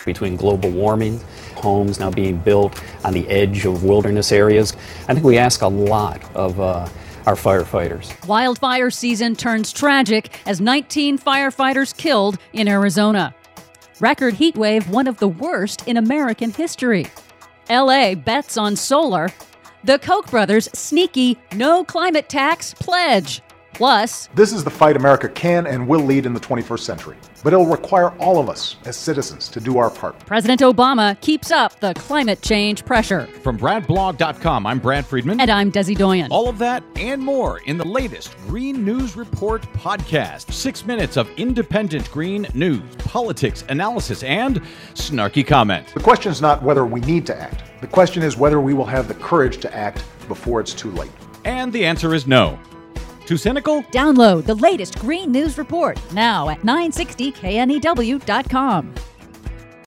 between global warming, homes now being built on the edge of wilderness areas. I think we ask a lot of our firefighters. Wildfire season turns tragic as 19 firefighters killed in Arizona. Record heat wave, one of the worst in American history. LA bets on solar. The Koch brothers' sneaky no climate tax pledge. Plus, this is the fight America can and will lead in the 21st century. But it'll require all of us as citizens to do our part. President Obama keeps up the climate change pressure. From BradBlog.com, I'm Brad Friedman. And I'm Desi Doyen. All of that and more in the latest Green News Report podcast. 6 minutes of independent green news, politics, analysis, and snarky comment. The question is not whether we need to act. The question is whether we will have the courage to act before it's too late. And the answer is no. Too cynical? Download the latest Green News Report now at 960knew.com.